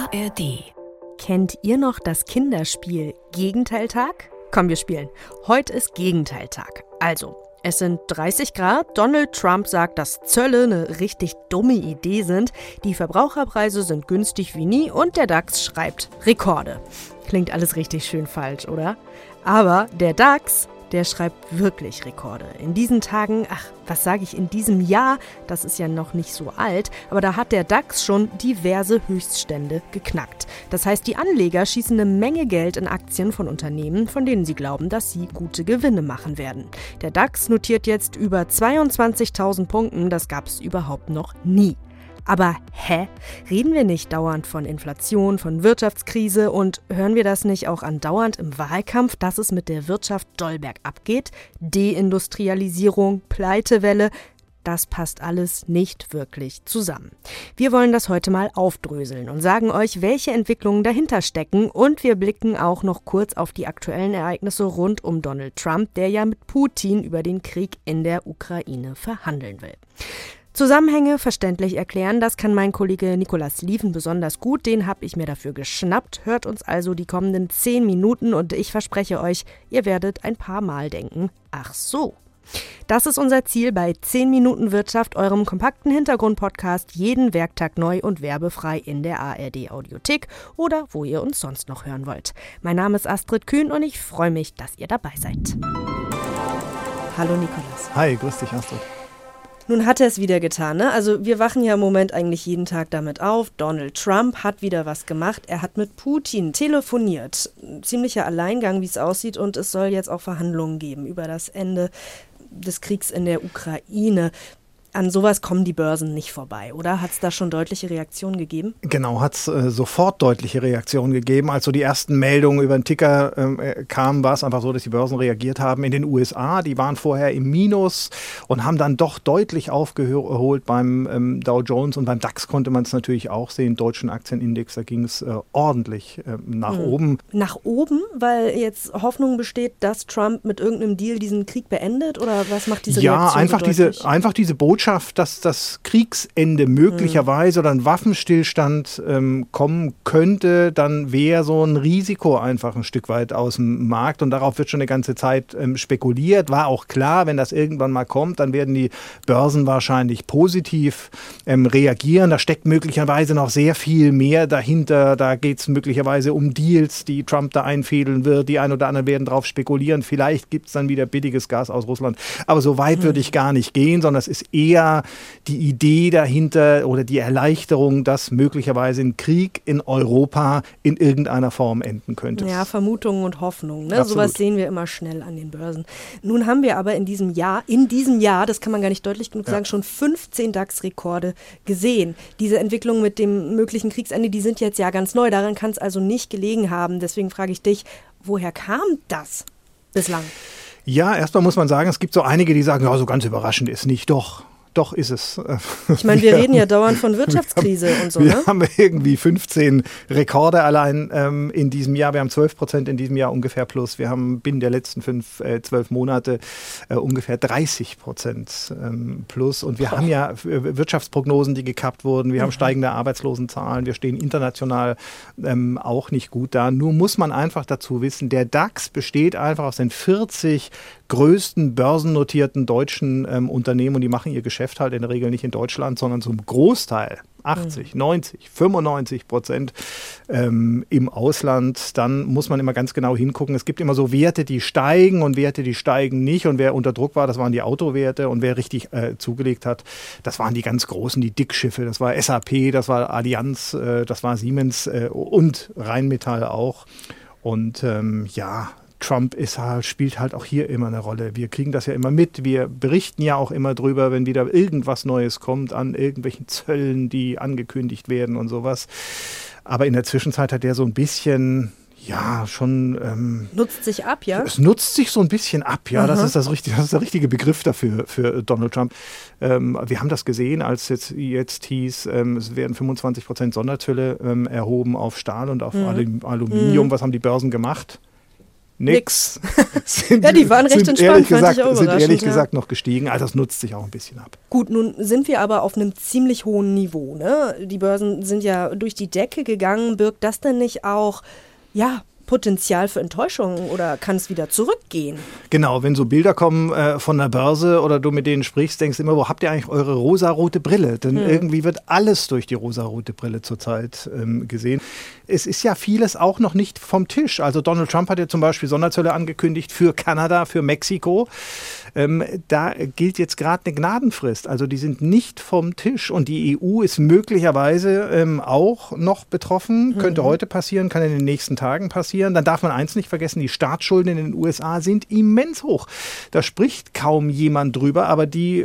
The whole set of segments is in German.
ARD. Kennt ihr noch das Kinderspiel Gegenteiltag? Komm, wir spielen. Heute ist Gegenteiltag. Also, es sind 30 Grad, Donald Trump sagt, dass Zölle eine richtig dumme Idee sind, die Verbraucherpreise sind günstig wie nie und der DAX schreibt Rekorde. Klingt alles richtig schön falsch, oder? Aber der DAX, der schreibt wirklich Rekorde. In diesen Tagen, in diesem Jahr, das ist ja noch nicht so alt, aber da hat der DAX schon diverse Höchststände geknackt. Das heißt, die Anleger schießen eine Menge Geld in Aktien von Unternehmen, von denen sie glauben, dass sie gute Gewinne machen werden. Der DAX notiert jetzt über 22.000 Punkten, das gab es überhaupt noch nie. Aber reden wir nicht dauernd von Inflation, von Wirtschaftskrise und hören wir das nicht auch andauernd im Wahlkampf, dass es mit der Wirtschaft doll bergab geht? Deindustrialisierung, Pleitewelle, das passt alles nicht wirklich zusammen. Wir wollen das heute mal aufdröseln und sagen euch, welche Entwicklungen dahinter stecken und wir blicken auch noch kurz auf die aktuellen Ereignisse rund um Donald Trump, der ja mit Putin über den Krieg in der Ukraine verhandeln will. Zusammenhänge verständlich erklären, das kann mein Kollege Nicolas Lieven besonders gut, den habe ich mir dafür geschnappt. Hört uns also die kommenden 10 Minuten und ich verspreche euch, ihr werdet ein paar Mal denken, ach so. Das ist unser Ziel bei 10 Minuten Wirtschaft, eurem kompakten Hintergrund-Podcast, jeden Werktag neu und werbefrei in der ARD-Audiothek oder wo ihr uns sonst noch hören wollt. Mein Name ist Astrid Kühn und ich freue mich, dass ihr dabei seid. Hallo Nicolas. Hi, grüß dich Astrid. Nun hat er es wieder getan, ne? Also wir wachen ja im Moment eigentlich jeden Tag damit auf. Donald Trump hat wieder was gemacht. Er hat mit Putin telefoniert. Ziemlicher Alleingang, wie es aussieht. Und es soll jetzt auch Verhandlungen geben über das Ende des Kriegs in der Ukraine. An sowas kommen die Börsen nicht vorbei, oder? Hat es da schon deutliche Reaktionen gegeben? Genau, hat es sofort deutliche Reaktionen gegeben. Als so die ersten Meldungen über den Ticker kamen, war es einfach so, dass die Börsen reagiert haben. In den USA, die waren vorher im Minus und haben dann doch deutlich aufgeholt beim Dow Jones und beim DAX konnte man es natürlich auch sehen. Deutschen Aktienindex, da ging es ordentlich nach oben. Nach oben, weil jetzt Hoffnung besteht, dass Trump mit irgendeinem Deal diesen Krieg beendet? Oder was macht diese Reaktion so einfach diese Botschaft, dass das Kriegsende möglicherweise oder ein Waffenstillstand kommen könnte, dann wäre so ein Risiko einfach ein Stück weit aus dem Markt und darauf wird schon eine ganze Zeit spekuliert. War auch klar, wenn das irgendwann mal kommt, dann werden die Börsen wahrscheinlich positiv reagieren. Da steckt möglicherweise noch sehr viel mehr dahinter. Da geht es möglicherweise um Deals, die Trump da einfädeln wird. Die ein oder anderen werden darauf spekulieren. Vielleicht gibt es dann wieder billiges Gas aus Russland. Aber so weit würde ich gar nicht gehen, sondern es ist eher die Idee dahinter oder die Erleichterung, dass möglicherweise ein Krieg in Europa in irgendeiner Form enden könnte. Ja, Vermutungen und Hoffnungen. Ne? Sowas sehen wir immer schnell an den Börsen. Nun haben wir aber in diesem Jahr, das kann man gar nicht deutlich genug sagen, schon 15 DAX-Rekorde gesehen. Diese Entwicklungen mit dem möglichen Kriegsende, die sind jetzt ja ganz neu. Daran kann es also nicht gelegen haben. Deswegen frage ich dich, woher kam das bislang? Ja, erstmal muss man sagen, es gibt so einige, die sagen, ja, so ganz überraschend ist nicht. Doch ist es. Ich meine, wir reden ja dauernd von Wirtschaftskrise und so, ne? Wir haben irgendwie 15 Rekorde allein in diesem Jahr. Wir haben 12% in diesem Jahr ungefähr plus. Wir haben binnen der letzten 12 Monate ungefähr 30% plus. Und wir haben ja Wirtschaftsprognosen, die gekappt wurden. Wir haben steigende Arbeitslosenzahlen. Wir stehen international auch nicht gut da. Nur muss man einfach dazu wissen, der DAX besteht einfach aus den 40 größten börsennotierten deutschen Unternehmen und die machen ihr Geschäft halt in der Regel nicht in Deutschland, sondern zum Großteil 80, 90, 95% im Ausland. Dann muss man immer ganz genau hingucken. Es gibt immer so Werte, die steigen und Werte, die steigen nicht. Und wer unter Druck war, das waren die Autowerte. Und wer richtig zugelegt hat, das waren die ganz großen, die Dickschiffe. Das war SAP, das war Allianz, das war Siemens und Rheinmetall auch. Und Trump spielt halt auch hier immer eine Rolle. Wir kriegen das ja immer mit. Wir berichten ja auch immer drüber, wenn wieder irgendwas Neues kommt an irgendwelchen Zöllen, die angekündigt werden und sowas. Aber in der Zwischenzeit hat er so ein bisschen, schon... nutzt sich ab, ja? Es nutzt sich so ein bisschen ab, ja. Das ist das der richtige Begriff dafür, für Donald Trump. Wir haben das gesehen, als jetzt hieß, es werden 25% Sonderzölle erhoben auf Stahl und auf Aluminium. Was haben die Börsen gemacht? nix. Ja, die waren recht entspannt, sind ehrlich gesagt noch gestiegen. Also das nutzt sich auch ein bisschen ab. Gut, nun sind wir aber auf einem ziemlich hohen Niveau, ne? Die Börsen sind ja durch die Decke gegangen. Birgt das denn nicht auch, Potenzial für Enttäuschung oder kann es wieder zurückgehen? Genau, wenn so Bilder kommen von der Börse oder du mit denen sprichst, denkst du immer, wo habt ihr eigentlich eure rosarote Brille? Denn irgendwie wird alles durch die rosarote Brille zurzeit gesehen. Es ist ja vieles auch noch nicht vom Tisch. Also Donald Trump hat ja zum Beispiel Sonderzölle angekündigt für Kanada, für Mexiko. Da gilt jetzt gerade eine Gnadenfrist. Also die sind nicht vom Tisch und die EU ist möglicherweise auch noch betroffen. Könnte heute passieren, kann in den nächsten Tagen passieren. Dann darf man eins nicht vergessen, die Staatsschulden in den USA sind immens hoch. Da spricht kaum jemand drüber, aber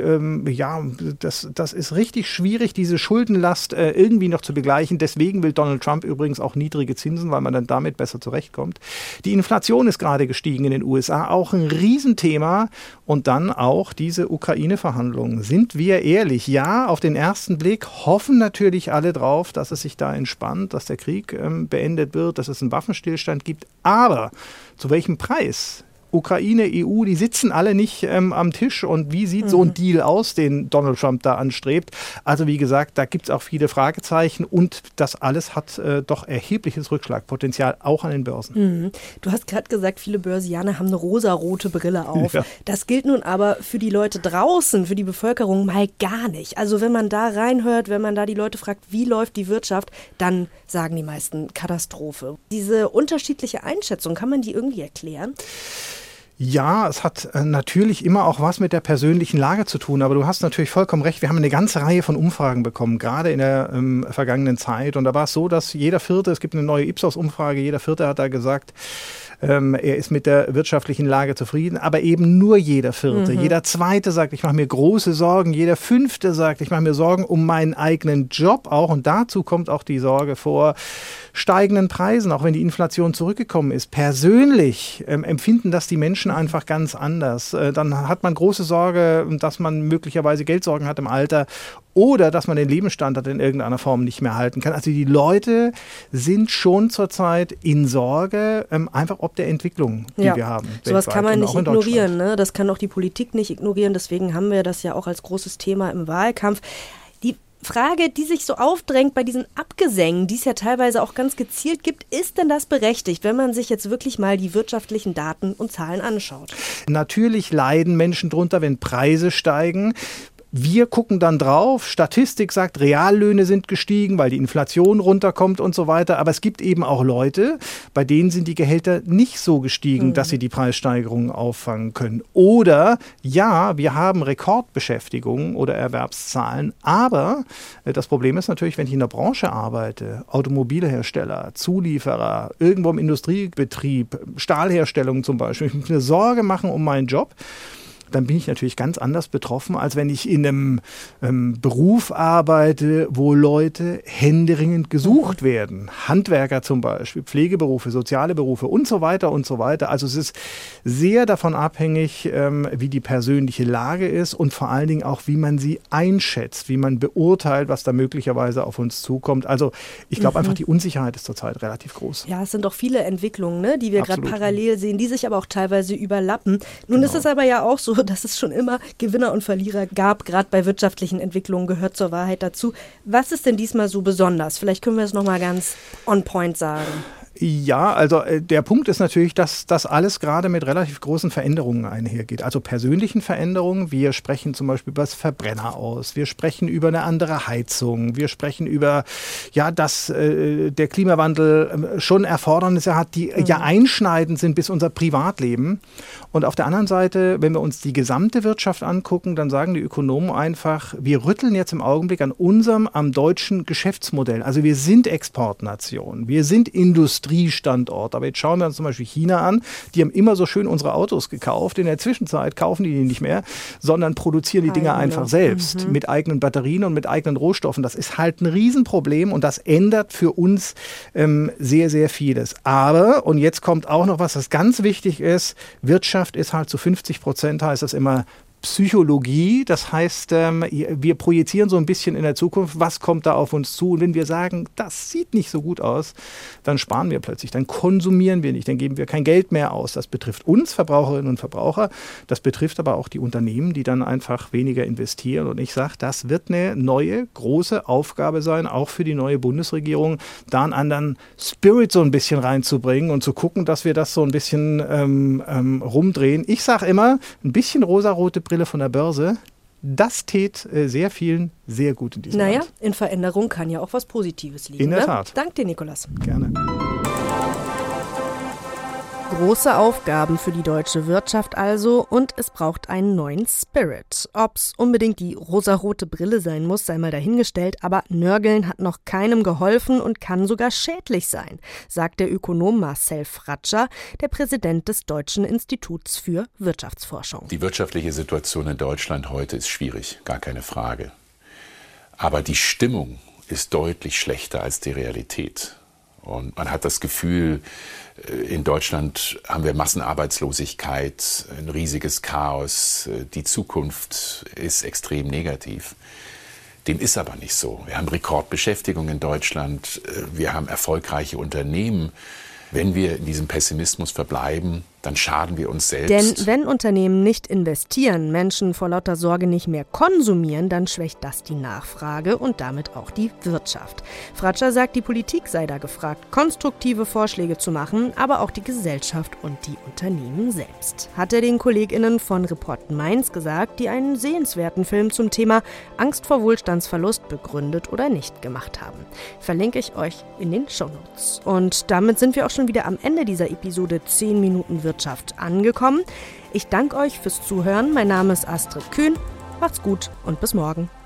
das ist richtig schwierig, diese Schuldenlast irgendwie noch zu begleichen. Deswegen will Donald Trump übrigens auch niedrige Zinsen, weil man dann damit besser zurechtkommt. Die Inflation ist gerade gestiegen in den USA, auch ein Riesenthema. Und dann auch diese Ukraine-Verhandlungen. Sind wir ehrlich? Ja, auf den ersten Blick hoffen natürlich alle drauf, dass es sich da entspannt, dass der Krieg beendet wird, dass es einen Waffenstillstand gibt. Aber zu welchem Preis? Ukraine, EU, die sitzen alle nicht am Tisch. Und wie sieht so ein Deal aus, den Donald Trump da anstrebt? Also wie gesagt, da gibt es auch viele Fragezeichen und das alles hat doch erhebliches Rückschlagpotenzial, auch an den Börsen. Du hast gerade gesagt, viele Börsianer haben eine rosarote Brille auf. Ja. Das gilt nun aber für die Leute draußen, für die Bevölkerung mal gar nicht. Also wenn man da reinhört, wenn man da die Leute fragt, wie läuft die Wirtschaft, dann sagen die meisten Katastrophe. Diese unterschiedliche Einschätzung, kann man die irgendwie erklären? Ja, es hat natürlich immer auch was mit der persönlichen Lage zu tun, aber du hast natürlich vollkommen recht. Wir haben eine ganze Reihe von Umfragen bekommen, gerade in der vergangenen Zeit. Und da war es so, dass jeder Vierte, es gibt eine neue Ipsos-Umfrage, jeder Vierte hat da gesagt, er ist mit der wirtschaftlichen Lage zufrieden, aber eben nur jeder Vierte. Jeder Zweite sagt, ich mache mir große Sorgen. Jeder Fünfte sagt, ich mache mir Sorgen um meinen eigenen Job auch. Und dazu kommt auch die Sorge vor steigenden Preisen, auch wenn die Inflation zurückgekommen ist. Persönlich empfinden das die Menschen einfach ganz anders. Dann hat man große Sorge, dass man möglicherweise Geldsorgen hat im Alter oder dass man den Lebensstandard in irgendeiner Form nicht mehr halten kann. Also die Leute sind schon zurzeit in Sorge, einfach ob der Entwicklung, die wir haben. Sowas kann man nicht ignorieren, ne? Das kann auch die Politik nicht ignorieren. Deswegen haben wir das ja auch als großes Thema im Wahlkampf. Die Frage, die sich so aufdrängt bei diesen Abgesängen, die es ja teilweise auch ganz gezielt gibt, ist denn das berechtigt, wenn man sich jetzt wirklich mal die wirtschaftlichen Daten und Zahlen anschaut? Natürlich leiden Menschen drunter, wenn Preise steigen. Wir gucken dann drauf, Statistik sagt, Reallöhne sind gestiegen, weil die Inflation runterkommt und so weiter. Aber es gibt eben auch Leute, bei denen sind die Gehälter nicht so gestiegen, dass sie die Preissteigerungen auffangen können. Oder ja, wir haben Rekordbeschäftigung oder Erwerbszahlen. Aber das Problem ist natürlich, wenn ich in der Branche arbeite, Automobilhersteller, Zulieferer, irgendwo im Industriebetrieb, Stahlherstellung zum Beispiel, ich muss mir Sorge machen um meinen Job, dann bin ich natürlich ganz anders betroffen, als wenn ich in einem Beruf arbeite, wo Leute händeringend gesucht werden. Handwerker zum Beispiel, Pflegeberufe, soziale Berufe und so weiter und so weiter. Also es ist sehr davon abhängig, wie die persönliche Lage ist und vor allen Dingen auch, wie man sie einschätzt, wie man beurteilt, was da möglicherweise auf uns zukommt. Also ich glaube einfach, die Unsicherheit ist zurzeit relativ groß. Ja, es sind doch viele Entwicklungen, ne, die wir gerade parallel sehen, die sich aber auch teilweise überlappen. Nun ist es aber ja auch so, dass es schon immer Gewinner und Verlierer gab, gerade bei wirtschaftlichen Entwicklungen gehört zur Wahrheit dazu. Was ist denn diesmal so besonders? Vielleicht können wir es nochmal ganz on point sagen. Ja, also der Punkt ist natürlich, dass das alles gerade mit relativ großen Veränderungen einhergeht. Also persönlichen Veränderungen. Wir sprechen zum Beispiel über das Verbrenner aus. Wir sprechen über eine andere Heizung. Wir sprechen über, dass der Klimawandel schon Erfordernisse hat, die ja einschneidend sind bis unser Privatleben. Und auf der anderen Seite, wenn wir uns die gesamte Wirtschaft angucken, dann sagen die Ökonomen einfach, wir rütteln jetzt im Augenblick am deutschen Geschäftsmodell. Also wir sind Exportnation. Wir sind Industriestandort. Aber jetzt schauen wir uns zum Beispiel China an. Die haben immer so schön unsere Autos gekauft. In der Zwischenzeit kaufen die nicht mehr, sondern produzieren die Dinger einfach selbst mit eigenen Batterien und mit eigenen Rohstoffen. Das ist halt ein Riesenproblem und das ändert für uns sehr, sehr vieles. Aber, und jetzt kommt auch noch was ganz wichtig ist, Wirtschaft ist halt zu 50%, heißt das immer, Psychologie. Das heißt, wir projizieren so ein bisschen in der Zukunft, was kommt da auf uns zu. Und wenn wir sagen, das sieht nicht so gut aus, dann sparen wir plötzlich, dann konsumieren wir nicht, dann geben wir kein Geld mehr aus. Das betrifft uns, Verbraucherinnen und Verbraucher. Das betrifft aber auch die Unternehmen, die dann einfach weniger investieren. Und ich sage, das wird eine neue, große Aufgabe sein, auch für die neue Bundesregierung, da einen anderen Spirit so ein bisschen reinzubringen und zu gucken, dass wir das so ein bisschen rumdrehen. Ich sage immer, ein bisschen rosarote Brille von der Börse, das tät sehr vielen sehr gut in diesem Land. Naja, in Veränderung kann ja auch was Positives liegen. In der Tat. Dank dir, Nikolaus. Gerne. Große Aufgaben für die deutsche Wirtschaft also und es braucht einen neuen Spirit. Ob's unbedingt die rosarote Brille sein muss, sei mal dahingestellt, aber Nörgeln hat noch keinem geholfen und kann sogar schädlich sein, sagt der Ökonom Marcel Fratscher, der Präsident des Deutschen Instituts für Wirtschaftsforschung. Die wirtschaftliche Situation in Deutschland heute ist schwierig, gar keine Frage. Aber die Stimmung ist deutlich schlechter als die Realität. Und man hat das Gefühl, in Deutschland haben wir Massenarbeitslosigkeit, ein riesiges Chaos. Die Zukunft ist extrem negativ. Dem ist aber nicht so. Wir haben Rekordbeschäftigung in Deutschland. Wir haben erfolgreiche Unternehmen. Wenn wir in diesem Pessimismus verbleiben, dann schaden wir uns selbst. Denn wenn Unternehmen nicht investieren, Menschen vor lauter Sorge nicht mehr konsumieren, dann schwächt das die Nachfrage und damit auch die Wirtschaft. Fratscher sagt, die Politik sei da gefragt, konstruktive Vorschläge zu machen, aber auch die Gesellschaft und die Unternehmen selbst. Hat er den KollegInnen von Report Mainz gesagt, die einen sehenswerten Film zum Thema Angst vor Wohlstandsverlust begründet oder nicht gemacht haben. Verlinke ich euch in den Shownotes. Und damit sind wir auch schon wieder am Ende dieser Episode 10 Minuten Wirtschaft angekommen. Ich danke euch fürs Zuhören. Mein Name ist Astrid Kühn. Macht's gut und bis morgen.